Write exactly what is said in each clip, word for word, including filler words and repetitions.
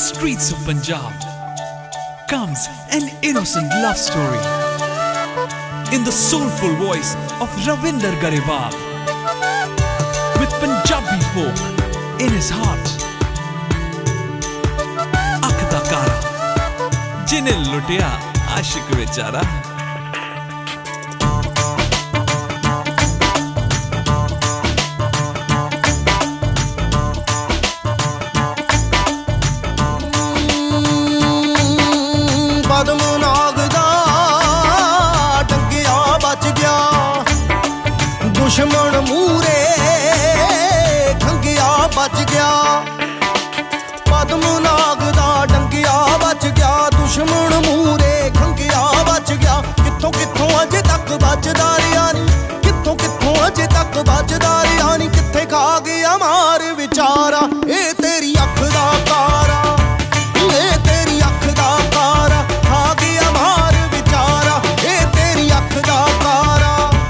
streets of Punjab comes an innocent love story in the soulful voice of Ravinder Garewal, with Punjabi folk in his heart. Akh da Kara, jinne lutya aashik bechara. दुश्मन मूरे खंगिया बच गया, पद्मनाग दा डंगिया बच गया। दुश्मन मूरे खंगिया बच गया। कित्थों कित्थों अजे तक बचदा रिहा नी, कित्थों कित्थों अजे तक बचदा रिहा नी। कित्थे खा गया मार विचारा, ए तेरी अख दा तारा, ए तेरी अख दा तारा। खा गया मार विचारा, ए तेरी अख दा तारा।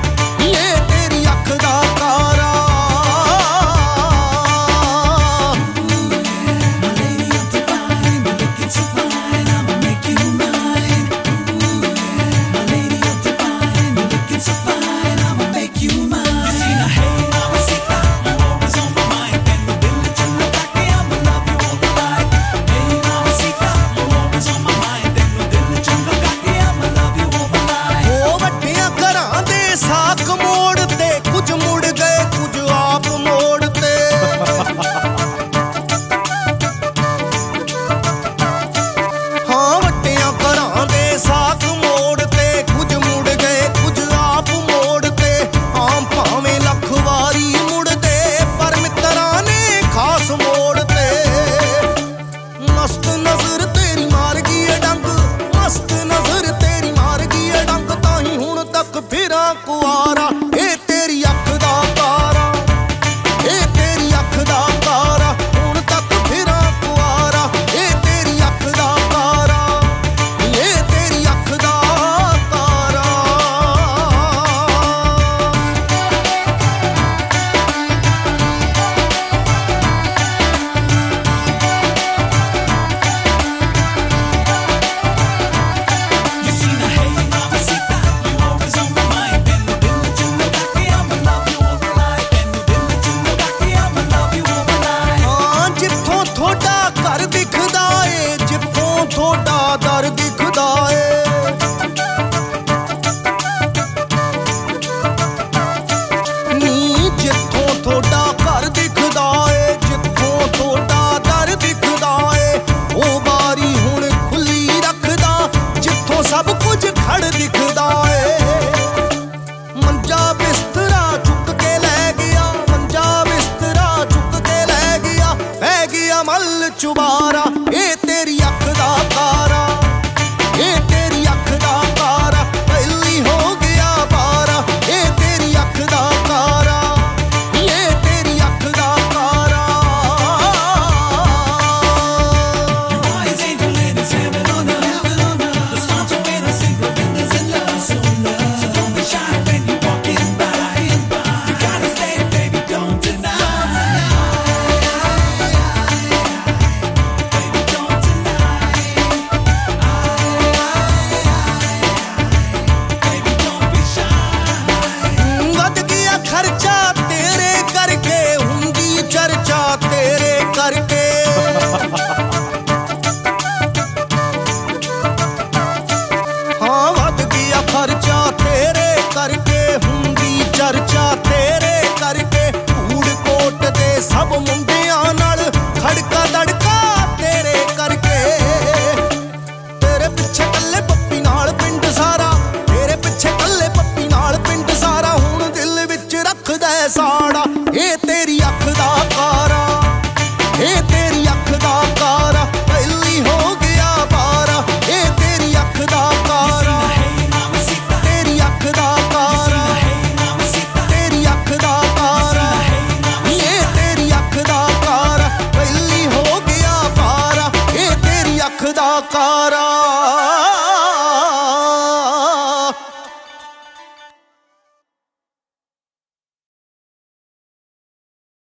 कुआरा ए तेरी अख दा तारा, ए तेरी अख दा तारा। हुण तक फिरा कुआरा, ए तेरी अख दा तारा, ए तेरी अख दा तारा। दर दिखदा ए नी, जिथों थोड़ा घर दिखदा ए, जिथों थोड़ा दर दिखदा ए। ओ बारी हुण खुली रखदा, जिथों सब कुछ खड़ दिखदा ए। मंजा बिस्तरा चुक के लै गया, मंजा बिस्तरा चुक के लै गया। पै गया मल चुबारा, ए तेरी अख दा तारा, ए तेरी अख दा तारा। पहली हो गया पारा, ए तेरी अख दा तारा, ए तेरी अख दा तारा। खर्चा तेरे करके हुंदी चर्चा, तेरे करके हाँ वध गया खर्चा तेरे करके हुंदी चर्चा, तेरे करके। फूडकोट दे सब मुंडियां नाल खड़का दड़का तेरे करके। तेरे पिछे कल्ले पप्पी नाल पिंड सारा, तेरे पिछे कल्ले पप्पी नाल पिंड सारा। हुण दिल विच रखदा साड़ा, ए तेरी अख दा कारा, ए तेरी अख दा कारा। पहली हो गया पारा, ए तेरी अख दा कारा, तेरी अख दा कारा, तेरी अख दा कारा, ए तेरी अख दा कारा। पहली हो गया पारा, ए तेरी अख दा कारा।